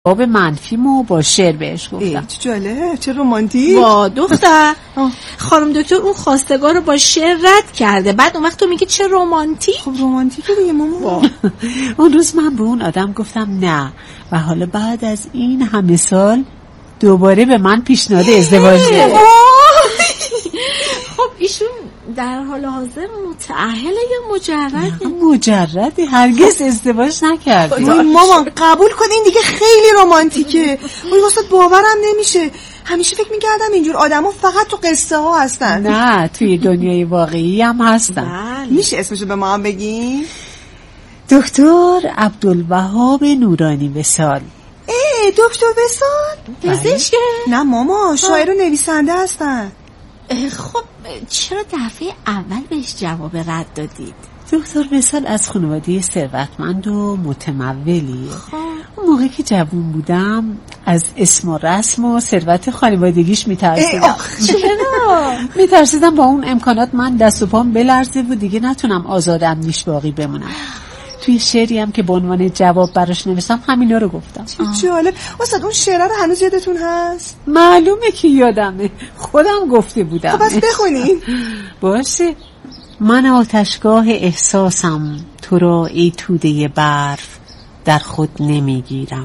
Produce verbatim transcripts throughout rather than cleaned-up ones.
جواب منفیمو با شعر بهش گفتم. چه جالب، چه رمانتیک. با دختر خانم دکتر اون خواستگار رو با شعر رد کرده، بعد اون وقت تو میگی چه رمانتیک. خب رمانتیکه دیگه مامان. اون روز من به اون آدم گفتم نه و حالا بعد از این همه سال دوباره به من پیشنهاد ازدواج داده. خب ایشون در حال حاضر متأهله یا مجرده؟ مجرده، هرگز ازدواج نکرده. مامان قبول کنین دیگه، خیلی رمانتیکه. وای واسه باورم نمیشه. همیشه فکر میکردم اینجور آدما فقط تو قصه ها هستن. نه، توی دنیای واقعی هم هستن. بله. میشه اسمشو به ما هم بگین؟ دکتر عبدالوهاب نورانی وصال. ای دکتر وصال پزشکه؟ نه ماما، شاعر و نویسنده هستن. خب چرا دفعه اول بهش جواب رد دادید؟ دکتر وصال از خانواده ثروتمند و متمولی. اون موقع که جوون بودم از اسم و رسم و ثروت خانوادگیش میترسیدم. چرا؟ میترسیدم با اون امکانات من دست و پام بلرزه و دیگه نتونم آزاداندیش باقی بمونم. توی شعری هم که به عنوان جواب براش نوشتم همینا رو گفتم. چه جالب. استاد اون شعر رو هنوز یادتون هست؟ معلومه که یادمه، خودم گفته بودم. خب بس بخونین. باشه. من آتشگاه احساسم، تو را ای توده برف در خود نمیگیرم.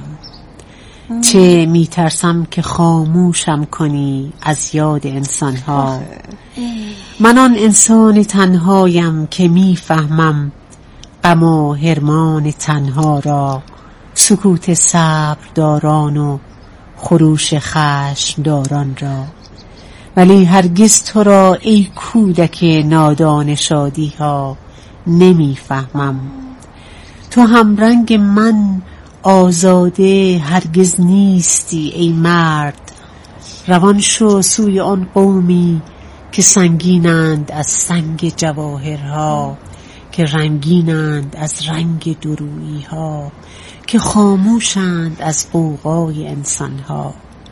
چه میترسم که خاموشم کنی از یاد انسانها. من آن انسان تنهایم که میفهمم غم و حرمان تنها را، سکوت صبر داران و خروش خشم داران را. ولی هرگز تو را ای کودک نادان شادی ها نمیفهمم. تو هم رنگ من آزاده هرگز نیستی ای مرد. روان شو سوی آن قومی که سنگینند از سنگ جواهرها، که رنگینند از رنگ درویی ها، که خاموشند از غوغای انسان ها.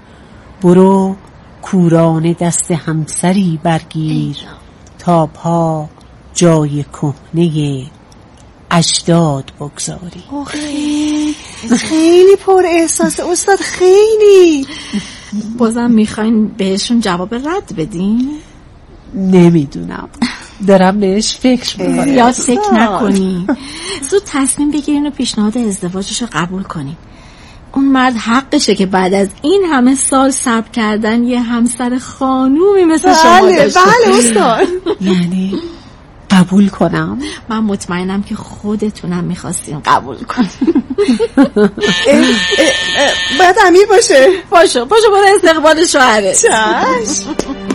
برو کورانه دست همسری برگیر، تا پا جای کهنه اجداد بگذاری. خیلی خیلی پر احساس استاد، خیلی. بازم میخواین بهشون جواب رد بدین؟ نمیدونم، دارم بهش فکر میکنم. یا فکر نکنی، زود تصمیم بگیرین و پیشنهاد ازدواجش رو قبول کنین. اون مرد حقشه که بعد از این همه سال صبر کردن یه همسر خانومی مثل بله، شما داشته. بله استاد. یعنی قبول کنم؟ من مطمئنم که خودتونم میخواستین قبول کنین. باید امیر باشه. پاشو پاشو برو استقبال شوهرت. چشم.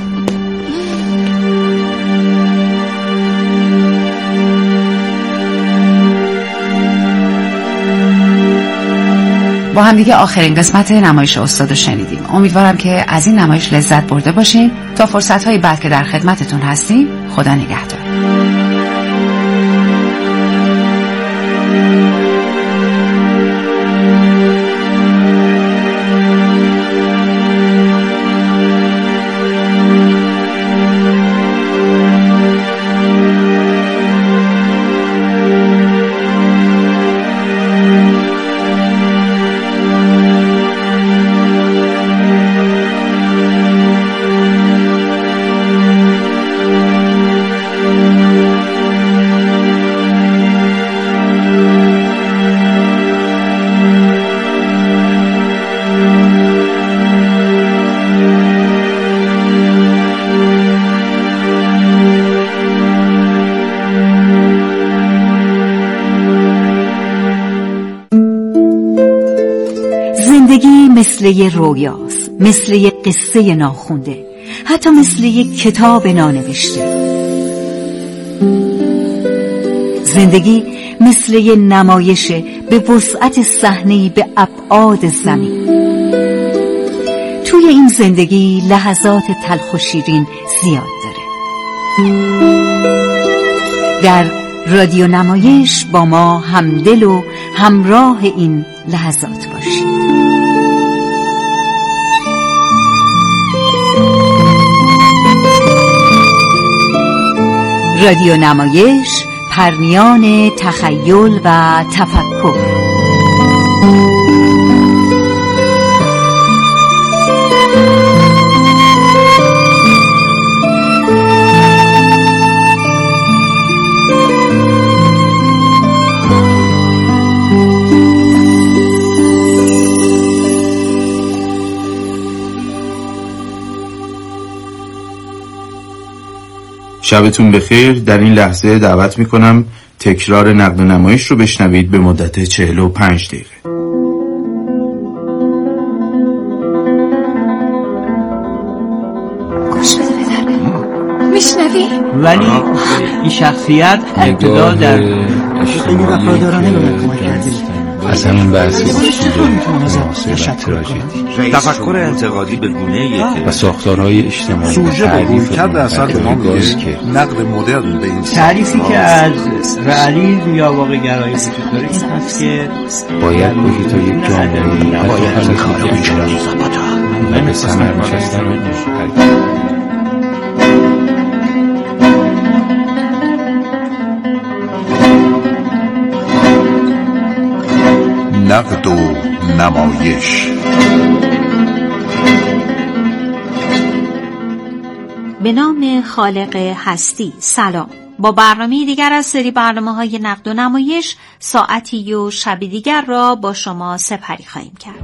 با هم دیگه آخرین قسمت نمایش استاد رو شنیدیم. امیدوارم که از این نمایش لذت برده باشین. تا فرصت‌های بعد که در خدمتتون هستیم، خدا نگهدار. مثل یه رویاست، مثل یه قصه ناخونده، حتی مثل یه کتاب نانوشته. زندگی مثل یه نمایشه به وسعت صحنه‌ای به ابعاد زمین. توی این زندگی لحظات تلخ و شیرین زیاد داره. در رادیو نمایش با ما همدل و همراه این لحظات باشید. رادیو نمایش، پرمیان تخیل و تفکر. شبتون بخیر. در این لحظه دعوت میکنم تکرار نقد و نمایش رو بشنوید به مدت چهل و پنج دقیقه. میشنوی؟ ولی این شخصیت ابتدا در خیلی وفادارانه به من کمک کرده. از همین بحثی تفکر انتقادی به گونه‌ای و ساختارهای اجتماعی سوژه به رویکرد اثر به ما میگه نقد مدرن به این تعریفی که از رئالیسم یا واقع گرایی وجود داره این هست که باید بگی تا یک جامعه نباید کار می‌کنی و به ثمر نشستن نقد و نمایش. به نام خالق هستی. سلام. با برنامه دیگر از سری برنامه‌های نقد و نمایش ساعتی و شب دیگر را با شما سپری خواهیم کرد.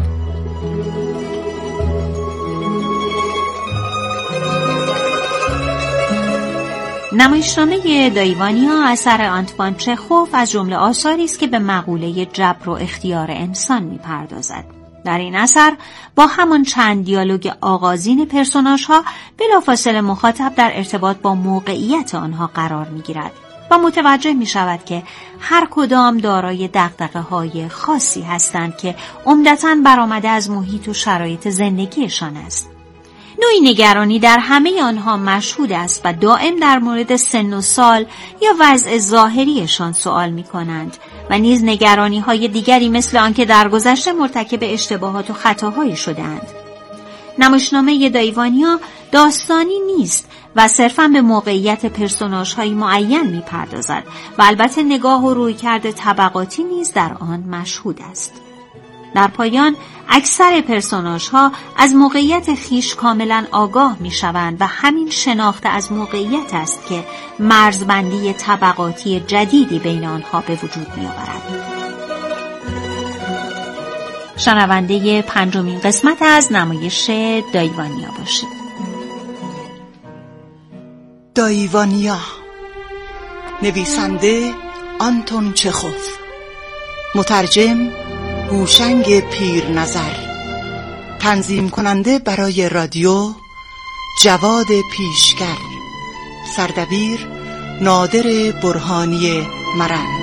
نمایشنامه دایوانیا اثر آنتوان چخوف از جمله آثاری است که به مقوله جبر و اختیار انسان می‌پردازد. در این اثر با همان چند دیالوگ آغازین پرسوناژها بلافاصله مخاطب در ارتباط با موقعیت آنها قرار می‌گیرد و متوجه می‌شود که هر کدام دارای دغدغه‌های خاصی هستند که عمدتاً برآمده از محیط و شرایط زندگیشان است. نوعی نگرانی در همه آنها مشهود است و دائم در مورد سن و سال یا وضع ظاهریشان سوال می کنند و نیز نگرانی های دیگری مثل آنکه در گذشته مرتکب اشتباهات و خطاهایی شدند. نمایشنامه دایوانیا داستانی نیست و صرفاً به موقعیت پرسوناژهای معین می پردازد و البته نگاه و رویکرد طبقاتی نیز در آن مشهود است. در پایان اکثر پرسوناژها از موقعیت خیش کاملا آگاه می شوند و همین شناخت از موقعیت است که مرزبندی طبقاتی جدیدی بین آنها به وجود می آورد. شنونده پنجمین قسمت از نمایش دایوانیا باشید. دایوانیا، نویسنده آنتون چخوف، مترجم هوشنگ پیرنظر، تنظیم کننده برای رادیو جواد پیشگر، سردبیر نادر برهانی مرند.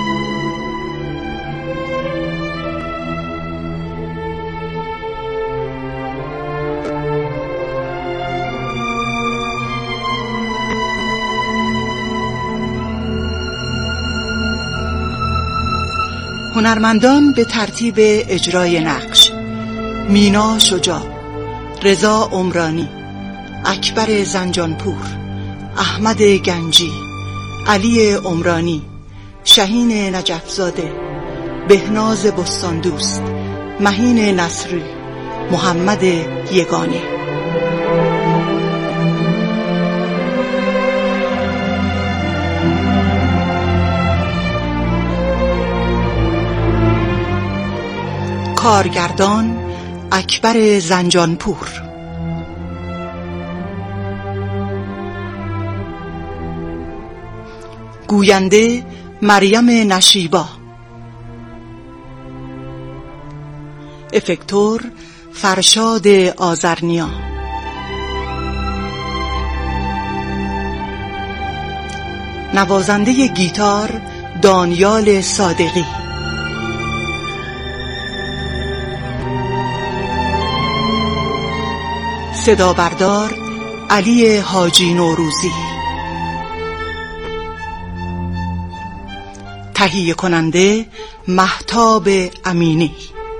هنرمندان به ترتیب اجرای نقش: مینا شجاع، رضا عمرانی، اکبر زنجانپور، احمد گنجی، علی عمرانی، شهین نجفزاده، بهناز بستاندوست، مهین نصری، محمد یگانه. کارگردان اکبر زنجانپور. گوینده مریم نشیبا. افکتور فرشاد آذرنیا. نوازنده گیتار دانیال صادقی. صدا بردار علی حاجی نوروزی. تهیه کننده مهتاب امینی.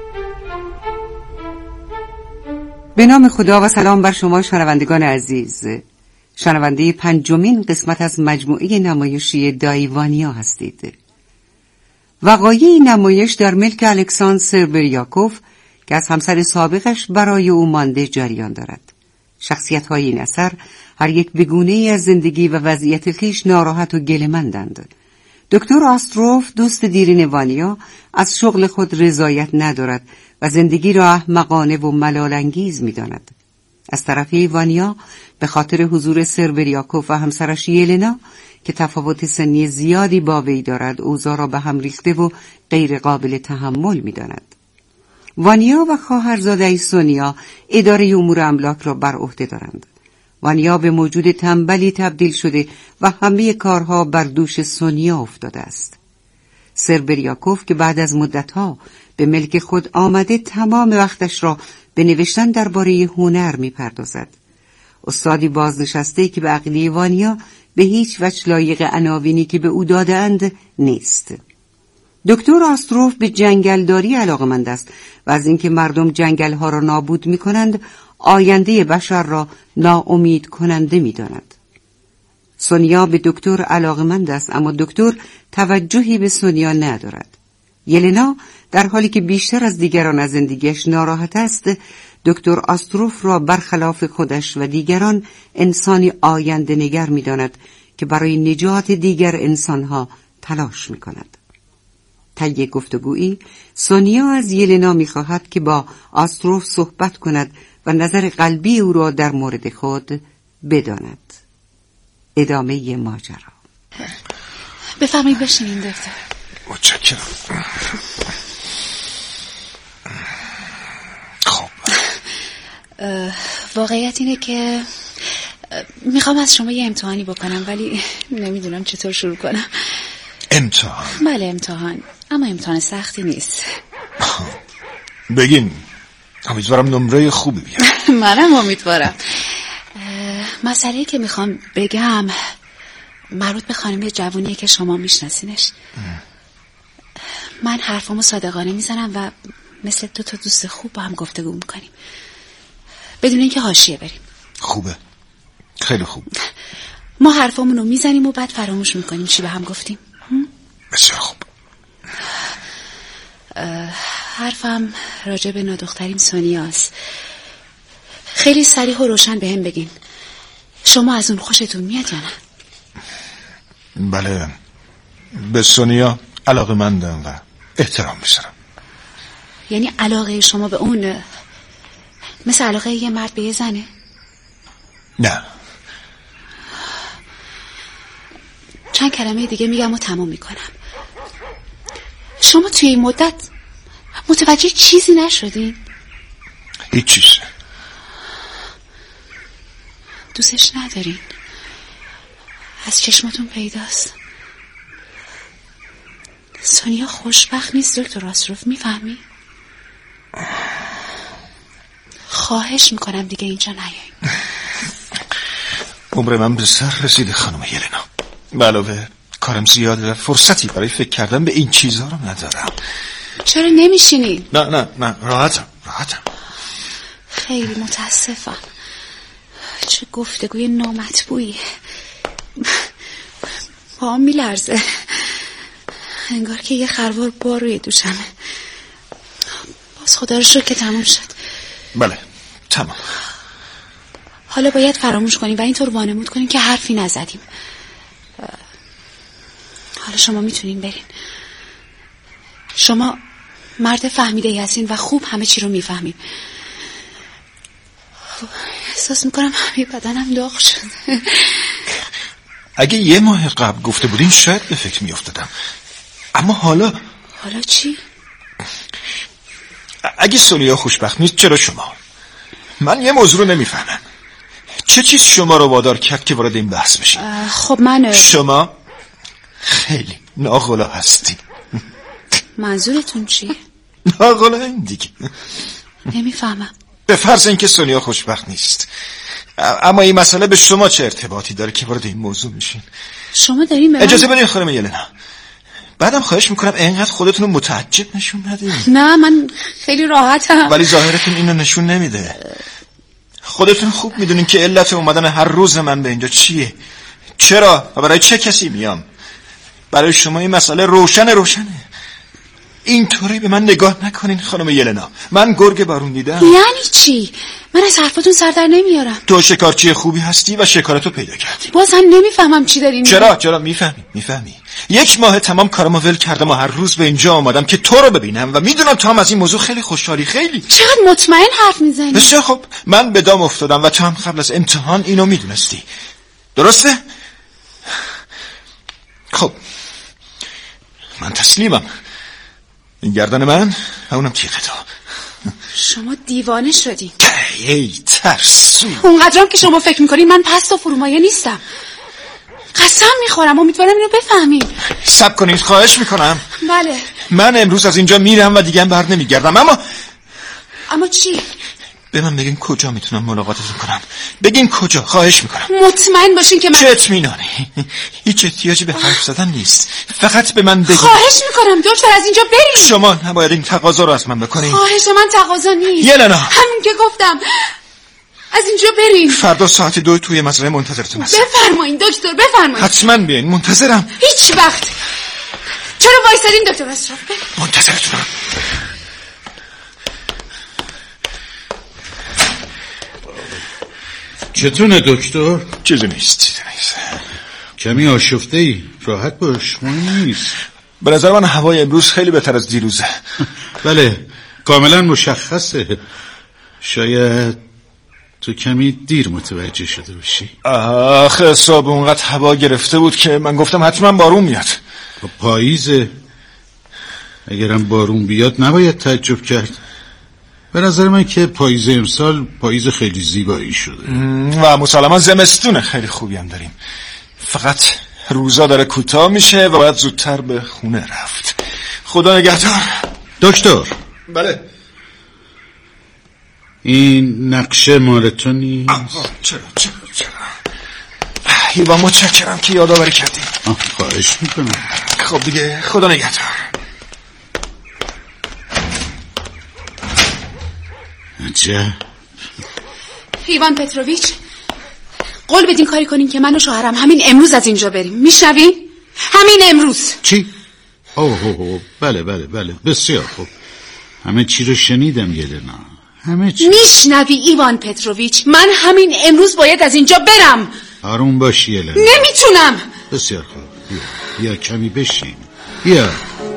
به نام خدا و سلام بر شما شنوندگان عزیز. شنونده پنجمین قسمت از مجموعه نمایشی دایوانیا هستید. وقایع نمایش در ملک الکساندر سربریاکوف که از همسر سابقش برای او مانده جریان دارد. شخصیت‌های این اثر هر یک به گونه‌ای از زندگی و وضعیت خویش ناراحت و گله‌مندند. دکتر آستروف دوست دیرین وانیا از شغل خود رضایت ندارد و زندگی را احمقانه و ملال‌انگیز می‌داند. از طرفی وانیا به خاطر حضور سر بریاکوف و همسرش یلنا که تفاوت سنی زیادی با وی دارد اوضاع را به هم ریخته و غیر قابل تحمل می داند. وانیا و خواهرزاده سونیا اداره امور املاک را بر عهده دارند. وانیا به موجود تنبلی تبدیل شده و همه کارها بر دوش سونیا افتاده است. سر بریاکوف که بعد از مدتها به ملک خود آمده تمام وقتش را به نوشتن درباره هنر می پردازد. استادی بازنشسته که به عقیده وانیا به هیچ وجه لایق عناوینی که به او داده‌اند نیست. دکتر آستروف به جنگلداری علاقه‌مند است و از اینکه مردم جنگل‌ها را نابود می‌کنند آینده بشر را ناامید کننده می‌داند. سونیا به دکتر علاقه‌مند است اما دکتر توجهی به سونیا ندارد. یلنا در حالی که بیشتر از دیگران از زندگیش ناراحت است، دکتر آستروف را برخلاف خودش و دیگران انسانی آینده نگر می‌داند که برای نجات دیگر انسان‌ها تلاش می‌کند. طی گفتگویی سونیا از یلنا می‌خواهد که با آستروف صحبت کند و نظر قلبی او را در مورد خود بداند. ادامه ماجرا. بفرمایید بشینید دکتر. متشکرم. خب واقعیت اینه که میخوام از شما یه امتحانی بکنم ولی نمیدونم چطور شروع کنم. امتحان؟ بله امتحان، اما امتحان سختی نیست. بگین، امیدوارم نمره خوبی بیاد. منم امیدوارم. مسئله‌ای که میخوام بگم مربوط به خانم جوونیه که شما میشناسینش. من حرفامو صادقانه میزنم و مثل دو تا دوست خوب با هم گفتگو میکنیم بدون اینکه حاشیه بریم. خوبه، خیلی خوب. ما حرفامونو میزنیم و بعد فراموش میکنیم چی به هم گفتیم. بسیار خوب. حرفم راجع به نادختریم سونیاست. خیلی صریح و روشن به هم بگین، شما از اون خوشتون میاد یا نه؟ بله، به سونیا علاقه مندم و احترام میذارم. یعنی علاقه شما به اون مثل علاقه یه مرد به یه زنه؟ نه. چند کلمه دیگه میگم و تموم میکنم. شما توی این مدت متوجه چیزی نشدین؟ هیچ چیز. دوستش ندارین؟ از چشمتون پیداست. سونیا خوشبخت نیست دکتر آستروف، میفهمی؟ خواهش میکنم دیگه اینجا نیاین. عمر من به سر رسیده خانم یلنا. علاوه کارم زیاده و فرصتی برای فکر کردن به این چیزها رو ندارم. چرا نمیشینین؟ نه نه نه راحتم راحتم. خیلی متاسفم. چه گفتگوی نامطبوعی. پاهم میلرزه، انگار که یه خروار بار روی دوشمه. باز خدا رو شکر که تموم شد. بله تمام. حالا باید فراموش کنیم و اینطور وانمود کنیم که حرفی نزدیم. حالا شما میتونین برین. شما مرد فهمیده هستین و خوب همه چی رو میفهمین. احساس میکنم همه بدنم داغ شد. اگه یه ماه قبل گفته بودین شاید به فکر میافتادم، اما حالا حالا چی؟ اگه سونیا خوشبخت نیست چرا شما؟ من یه موضوع رو نمیفهمم. چه چیز شما رو وادار کرد که وارد این بحث بشین؟ خب من شما خیلی ناغلا هستی. منظورتون چیه؟ ناغلا این دیگه. نمیفهمم. به فرض اینکه سونیا خوشبخت نیست، اما این مسئله به شما چه ارتباطی داره که وارد این موضوع میشین؟ شما دارین به من... اجازه بدین خانم یلنا، بعدم خواهش میکنم اینقدر خودتون رو متعجب نشون ندین. نه من خیلی راحتم. ولی ظاهرتون اینو نشون نمیده. خودتون خوب میدونین که علت اومدن هر روز من به اینجا چیه، چرا و برای چه کسی میام. برای شما این مسئله روشن روشنه. اینطوری به من نگاه نکنین خانم یلنا. من گرگ بارون دیدم. یعنی چی؟ من از حرفاتون سر در نمیارم. تو شکارچی خوبی هستی و شکارتو پیدا کردی. باز هم نمیفهمم چی داری میگی. چرا چرا میفهمی میفهمی یک ماه تمام کارمو ول کردم و هر روز به اینجا آمدم که تو رو ببینم و میدونم تو هم از این موضوع خیلی خوشحالی. خیلی چقدر مطمئن حرف میزنی. بسیار خب، من به دام افتادم و تو هم قبل از امتحان اینو میدونستی، درسته؟ خب من تسلیمم. این گردن من و اونم تیغ تو. شما دیوانه شدین. ای ترسو. اونقدرام که شما فکر میکنین من پست و فرومایه نیستم. قسم میخورم، امیدوارم اینو بفهمین. صبر کنید، خواهش میکنم. بله. من امروز از اینجا میرم و دیگه هم بر نمیگردم. اما اما چی؟ به من بگین کجا میتونم ملاقاتتون کنم. بگین کجا، خواهش میکنم. مطمئن باشین که من چه اطمینانی؟ هیچ احتیاجی به حرف زدن نیست، فقط به من بگین. خواهش میکنم دکتر از اینجا بریم. شما نباید این تقاضا رو از من بکنین. خواهش من تقاضا نیست. یلنا، همین که گفتم از اینجا بریم. فردا ساعت دو توی مزرعه منتظرتون هستم. بفرمایین دکتر، بفرمایین. حتما بیاین، منتظرم. هیچ وقت. چرا وایسادین دکتر اشرف؟ منتظرتونم. چطونه دکتر؟ چیزی نیست چیزی نیست. کمی آشفته ای، راحت باش، مهم نیست. به نظر من هوای امروز خیلی بهتر از دیروزه. بله کاملا مشخصه. شاید تو کمی دیر متوجه شده باشی. آخه صبح اونقدر هوا گرفته بود که من گفتم حتما بارون میاد. پاییزه، اگرم بارون بیاد نباید تعجب کرد. به نظر من که پاییز امسال پاییز خیلی زیبایی شده و مسلما زمستون خیلی خوبی هم داریم. فقط روزا داره کوتاه میشه و باید زودتر به خونه رفت. خدا نگهدار. دکتر. بله. این نقشه مال تو نیست؟ چرا چرا چرا هیوا متشکرم که یادآوری کردی. خواهش میکنم. خب دیگه خدا نگهدار. عجب. ایوان پتروویچ، قول بدین کاری کنین که من و شوهرم همین امروز از اینجا بریم. میشنوین؟ همین امروز. چی؟ اوه اوه بله بله بله بسیار خوب. همه چی رو شنیدم یلنا، همه چی. میشنوی ایوان پتروویچ؟ من همین امروز باید از اینجا برم. آروم باش یلنا. نمیتونم. بسیار خوب، بیا بیا کمی بشین. بیا.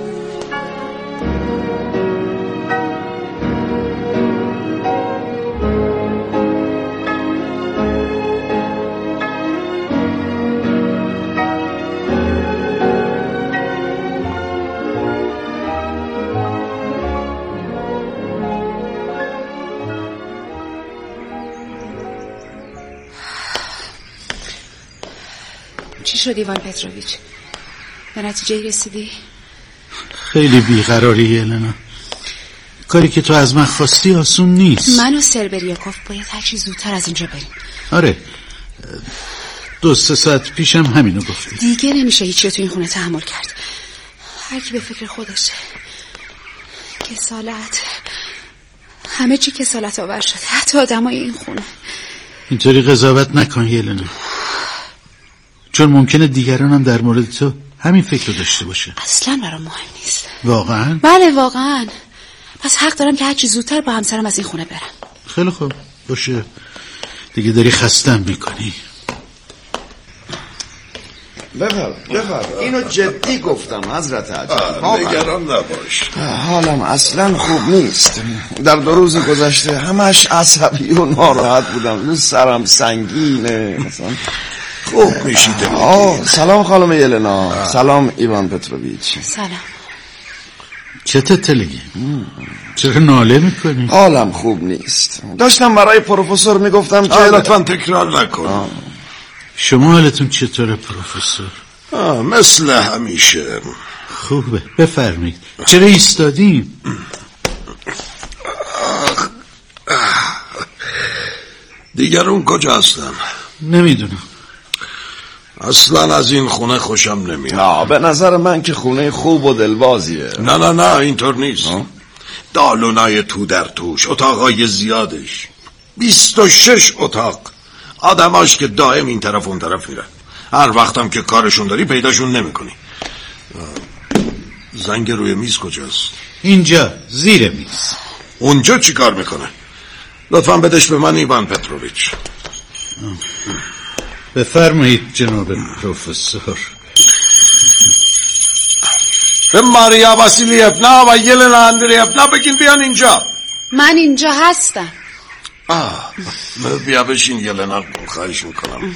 چی شد ایوان پتروویچ؟ به نتیجه رسیدی؟ خیلی بیقراری یلنا. کاری که تو از من خواستی آسون نیست. من و سربریاکوف باید هر چی زودتر از اینجا بریم. آره دو سه ساعت پیشم همینو گفتی. دیگه نمیشه هیچی تو این خونه تحمل کرد. هر کی به فکر خودشه. کسالت، همه چی کسالت آور شده، حتی آدمای این خونه. اینطوری قضاوت نکن یلنا، چون ممکنه دیگران هم در مورد تو همین فکر رو داشته باشه. اصلا برام مهم نیست. واقعا؟ بله واقعا. پس حق دارم که هرچی زودتر با همسرم از این خونه برم. خیلی خوب باشه، دیگه داری خستم میکنی. بفرم بفرم اینو جدی گفتم حضرت عجب. نگران نباش، حالم اصلا خوب نیست. در دو روز گذشته همش عصبی و ناراحت بودم، سرم سنگینه مثلا. خوب میشیده. سلام خانم یلنا. سلام ایوان پتروویچ. سلام. چته تلگی؟ چرا ناله میکنی؟ حالم خوب نیست. داشتم برای پروفسور میگفتم که لطفا تکرار نکن. شما حالتون چطوره پروفسور؟ آه مثل همیشه. خوبه بفرمایید. چرا ایستادیم؟ دیگرون کجا هستن؟ نمیدونم. اصلا از این خونه خوشم نمیاد. نه به نظر من که خونه خوب و دلبازیه. نه نه نه اینطور نیست. دالونای تو در توش، اتاقای زیادش، بیست و شش اتاق، آدماش که دائم این طرف اون طرف میرن. هر وقتم که کارشون داری پیداشون نمیکنی. زنگ روی میز کجاست؟ اینجا زیر میز. اونجا چی کار میکنه؟ لطفاً بدش به من ایوان پتروویچ. بفرمایید جناب پروفسور. به ماریا واسیلیونا و یلنا اندریونا بگین بیان اینجا. من اینجا هستم. آه بیا بشین یلنا، خواهش میکنم.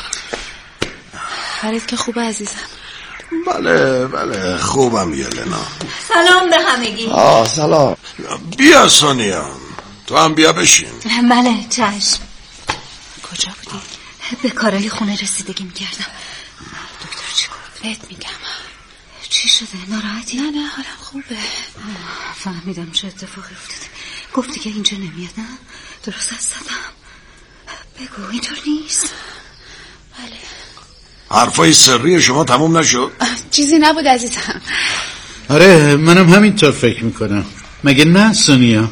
حالت که خوبه عزیزم؟ بله بله خوبم یلنا. سلام به همگی. آه سلام. بیا سونیا، تو هم بیا بشین. بله چشم. کجا بودی؟ به کارهای خونه رسیدگی میکردم. دکتر چی گفت؟ بهت میگم. چی شده؟ ناراحتی؟ نه نه حالم خوبه. فهمیدم چه اتفاقی افتاده. گفتی که اینجا نمیاد نه؟ درست از زدم. بگو اینطور نیست. بله. حرفای سری شما تموم نشد؟ چیزی نبود عزیزم. آره منم همینطور فکر میکنم. مگه نه سونیا؟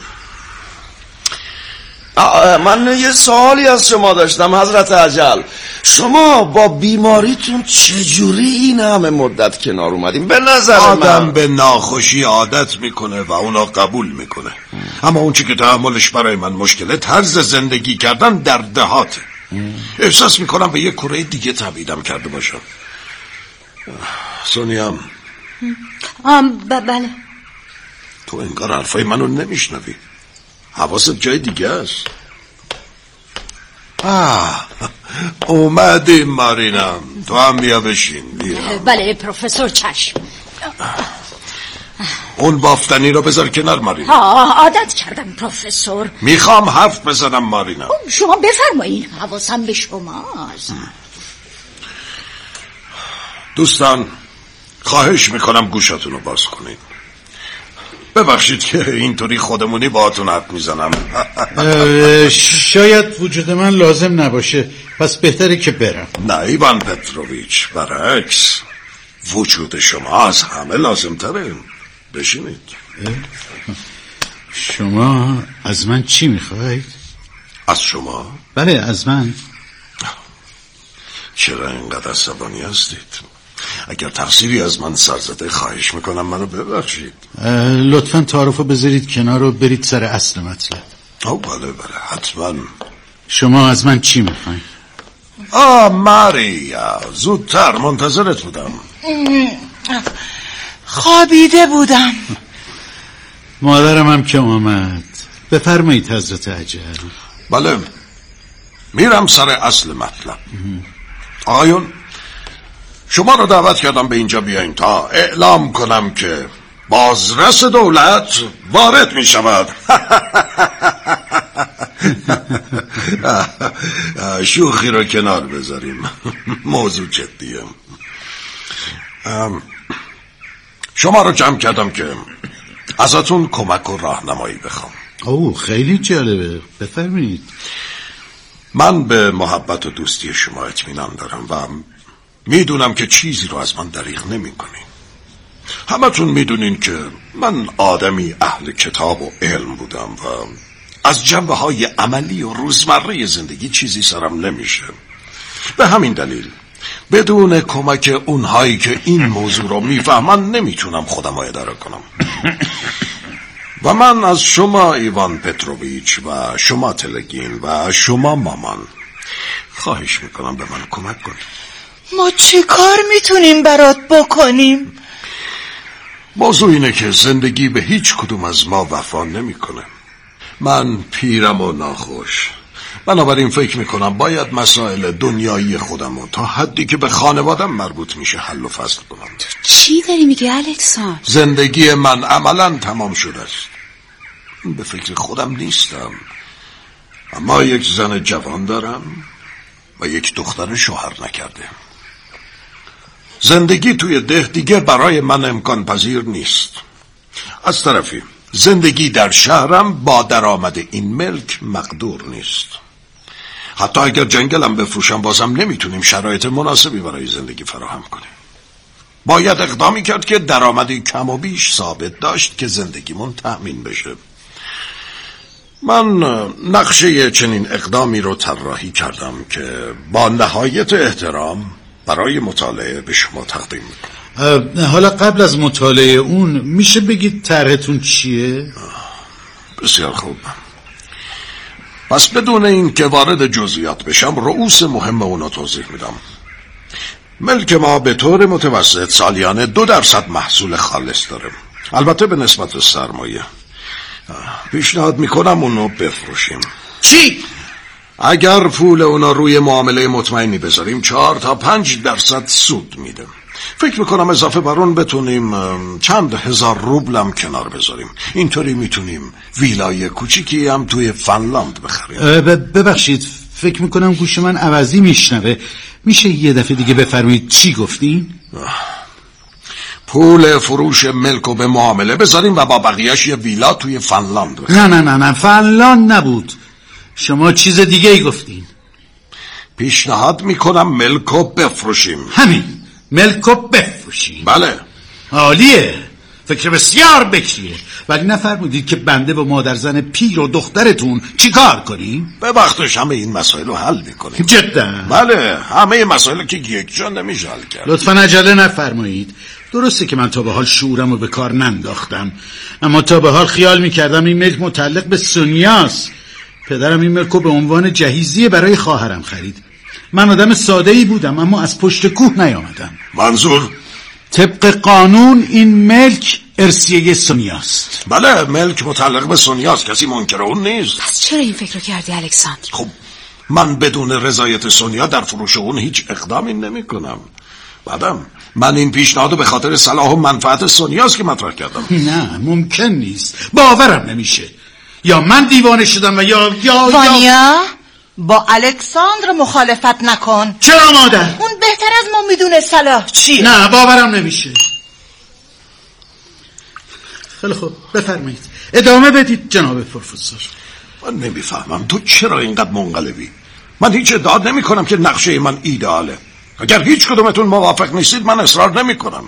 من یه سوالی از شما داشتم حضرت اجل. شما با بیماریتون چجوری این همه مدت کنار اومدیم؟ به نظر آدم من به ناخوشی عادت میکنه و اونا قبول میکنه. اما اون چی که تحملش برای من مشکله طرز زندگی کردن در دهاته. احساس میکنم به یه کره دیگه تبعیدم کرده باشم. سونیام. آم بله. تو انگار حرفای منو نمیشنوی. حواست جای دیگه است. آه اومدی مارینم، تو هم بیا بشین. بیا. بله پروفسور چشم. اون بافتنی رو بذار کنار مارین. ها عادت کردم پروفسور. میخوام حرف بزنم مارینم. شما بفرمایید، حواسم به شماست. دوستان خواهش میکنم گوشاتون رو باز کنید. ببخشید که اینطوری خودمونی باهاتون حرف میزنم. شاید وجود من لازم نباشه، پس بهتره که برم. نه ایوان پتروویچ، برعکس وجود شما از همه لازم تره. بشینید. شما از من چی میخواید؟ از شما؟ بله از من. چرا اینقدر عصبانی هستید؟ اگر تقصیری از من سر زده خواهش میکنم منو ببخشید. لطفاً تعارفو بذارید کنار و برید سر اصل مطلب. او بله بله حتما. شما از من چی میخواید؟ آه ماریا زودتر منتظرت بودم. خوابیده بودم. مادرم هم که آمد. بفرمایید حضرت اجل. بله میرم سر اصل مطلب. آقایون شما رو دعوت کردم به اینجا بیاین تا اعلام کنم که بازرس دولت وارد می شود. شوخی رو کنار بذاریم، موضوع جدیه. شما رو جمع کردم که ازتون کمک و راهنمایی بخوام. اوه خیلی جالبه، بفرمایید. من به محبت و دوستی شما اطمینان دارم و میدونم که چیزی رو از من دریغ نمی کنین. همتون میدونین که من آدمی اهل کتاب و علم بودم و از جنبه های عملی و روزمره زندگی چیزی سرم نمیشه. به همین دلیل بدون کمک اونهایی که این موضوع رو میفهمن نمیتونم خودم رو اداره کنم. و من از شما ایوان پتروویچ و شما تلگین و شما مامان خواهش میکنم به من کمک کنید. ما چی کار میتونیم برات بکنیم؟ موضوع اینه که زندگی به هیچ کدوم از ما وفا نمیکنه. من پیرم و ناخوش، بنابراین فکر میکنم باید مسائل دنیایی خودم رو تا حدی که به خانوادم مربوط میشه حل و فصل کنم. چی داری میگی الکسان؟ زندگی من عملا تمام شده است. به فکر خودم نیستم، اما یک زن جوان دارم و یک دختر شوهر نکرده. زندگی توی ده دیگه برای من امکان پذیر نیست. از طرفی زندگی در شهرم با درآمد این ملک مقدور نیست. حتی اگر جنگلم بفروشم بازم نمیتونیم شرایط مناسبی برای زندگی فراهم کنیم. باید اقدامی کرد که درآمدی کم و بیش ثابت داشت که زندگیمون تأمین بشه. من نقشه چنین اقدامی رو طراحی کردم که با نهایت احترام برای مطالعه به شما تقدیم میکنم. حالا قبل از مطالعه اون میشه بگید طرحتون چیه؟ بسیار خوب. پس بدون این که وارد جزئیات بشم رؤوس مهم اونو توضیح میدم. ملک ما به طور متوسط سالیانه دو درصد محصول خالص داره، البته به نسبت سرمایه. پیشنهاد میکنم اونو بفروشیم. چی؟ اگر پول اونا روی معامله مطمئنی بذاریم چهار تا پنج درصد سود میده. فکر میکنم اضافه بر اون بتونیم چند هزار روبلم کنار بذاریم. اینطوری میتونیم ویلای کوچیکی هم توی فنلاند بخریم. ببخشید فکر میکنم گوش من عوضی میشنوه. میشه یه دفعه دیگه بفرمایید چی گفتین؟ پول فروش ملکو به معامله بذاریم و با بقیهش یه ویلا توی فنلاند بخریم. نه نه نه نه فنلاند نبود، شما چیز دیگه ای گفتین. پیشنهاد میکنم ملکو بفروشیم. همین، ملکو بفروشیم. بله. عالیه، فکر بسیار بکریه. ولی نفرمودید که بنده با مادر زن پیر و دخترتون چی کار کنیم؟ به وقتش همه این مسائل رو حل میکنیم. جدا؟ بله، همه مسائل که یک جا نمیشه حل کرد. لطفا عجله نفرمایید. درسته که من تا به حال شعورم رو به کار ننداختم، اما تا به حال خیال میکردم این ملک متعلق به سونیاست. پدرم این ملک رو به عنوان جهیزیه برای خواهرم خرید. من آدم ساده‌ای بودم اما از پشت کوه نیامدم. منظور؟ طبق قانون این ملک ارثیه سونیاست. بله، ملک متعلق به سونیاست، کسی منکر اون نیست. پس چرا این فکر رو کردی الکساندر؟ خب من بدون رضایت سونیا در فروش اون هیچ اقدامی نمی کنم. بعدم من این پیشنهادو به خاطر صلاح و منفعت سونیاست که مطرح کردم. نه ممکن نیست، باورم نمیشه. یا من دیوانه شدم و یا یا وانیا یا... با الکساندر مخالفت نکن. چرا مادر؟ اون بهتر از ما میدونه صلاح چیه. نه باورم نمیشه. خیلی خوب بفرمایید ادامه بدید جناب پروفسور. من نمیفهمم تو چرا اینقدر منقلبی؟ من هیچ ادعا نمی کنم که نقشه من ایدئاله. اگر هیچ کدومتون موافق نیستید من اصرار نمی کنم.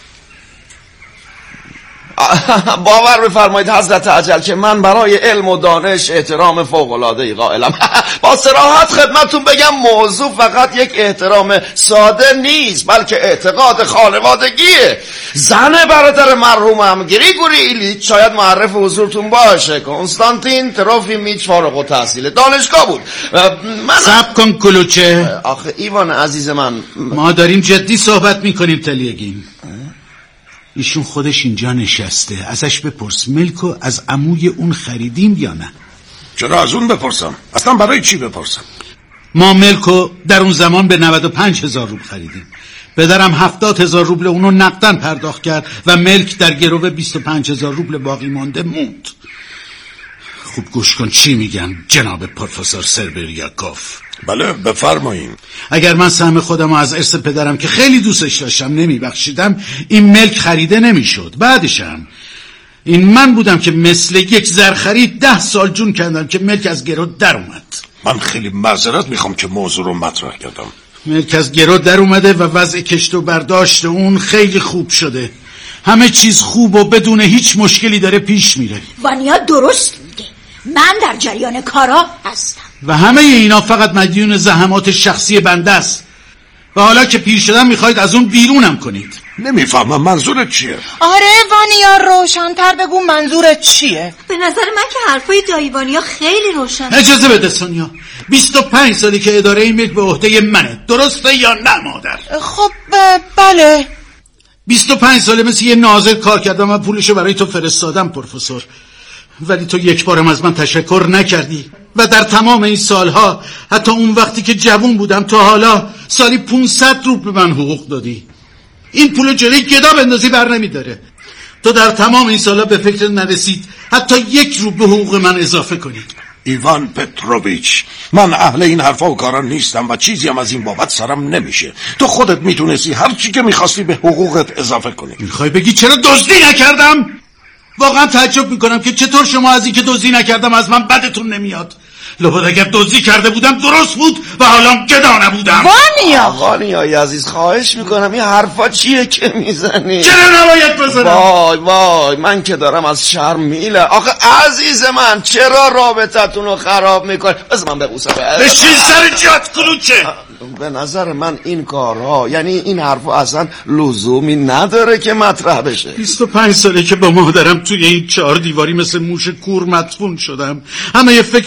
باور بفرمایید حضرت اجل که من برای علم و دانش احترام فوق‌العاده‌ای قائلم. با صراحت خدمتتون بگم موضوع فقط یک احترام ساده نیست بلکه اعتقاد خانوادگیه. زن برادر مرحومم گریگوری ایلیچ شاید معرف حضورتون باشه. کنستانتین تروفیمیچ فارغ التحصیل دانشگاه بود. من صبر کن کلوچه. آخه ایوان عزیز من، ما داریم جدی صحبت میکنیم تلیگین. ایشون خودش اینجا نشسته، ازش بپرس ملکو از عموی اون خریدیم یا نه. چرا از اون بپرسم؟ اصلا برای چی بپرسم؟ ما ملکو در اون زمان به نود و پنج هزار روبل خریدیم. پدرم هفتاد هزار روبل اونو نقدن پرداخت کرد و ملک در گرو بیست و پنج هزار روبل باقی مانده موند. خوب گوش کن چی میگن جناب پروفسور سربریاکوف. بله بفرمایید. اگر من سهم خودم از ارث پدرم که خیلی دوستش داشتم نمیبخشیدم این ملک خریده نمیشد. بعدشم این من بودم که مثل یک زرخرید ده سال جون کردم که ملک از گرو در اومد. من خیلی معذرت میخوام که موضوع رو مطرح کردم. ملک از گرو در اومده و وضع کشت و برداشت اون خیلی خوب شده. همه چیز خوب و بدون هیچ مشکلی داره پیش میره. وانیا درست میگه، من در جریان کارا هستم و همه اینا فقط مدیون زحمات شخصی بنده است و حالا که پیر شدم میخواید از اون بیرونم کنید. نمیفهمم منظورت چیه؟ آره وانیا روشن‌تر بگو منظورت چیه؟ به نظر من که حرفای دایی وانیا خیلی روشن. اجازه بده سونیا، بیست و پنج سالی که اداره این ملک به عهده منه، درسته یا نه مادر؟ خب بله. بیست و پنج ساله مثل یه ناظر کار کردم و پولشو برای تو فرستادم پروفسور، ولی تو یک بارم از من تشکر نکردی و در تمام این سالها حتی اون وقتی که جوان بودم تا حالا سالی پونصد روبل به من حقوق دادی. این پولو جلوی گدا بندازی بر نمیداره. تو در تمام این سالها به فکر نرسید حتی یک روبل به حقوق من اضافه کنی. ایوان پتروویچ، من اهل این حرفا و کارا نیستم و چیزی هم از این بابت سرم نمیشه. تو خودت میتونستی هر چی که میخواستی به حقوقت اضافه کنی. میخوای بگی چرا دزدی نکردم؟ واقعا تعجب میکنم که چطور شما از این که دزدی نکردم از من بدتون نمیاد. لابد اگر دزدی کرده بودم درست بود و حالا گدا نبودم. وانیا وانیای عزیز خواهش میکنم این حرفا چیه که میزنی؟ چرا نباید بزنم؟ وای وای من که دارم از شرم میله. آخه عزیز من چرا رابطتون رو خراب میکنی؟ بس من ببوسم. بشین سر جات کلوچه. به نظر من این کارها یعنی این حرفا اصلا لزومی نداره که مطرح بشه. بیست و پنج ساله که با مادرم توی این چهار دیواری مثل موش کور مدفون شدم. همه فکر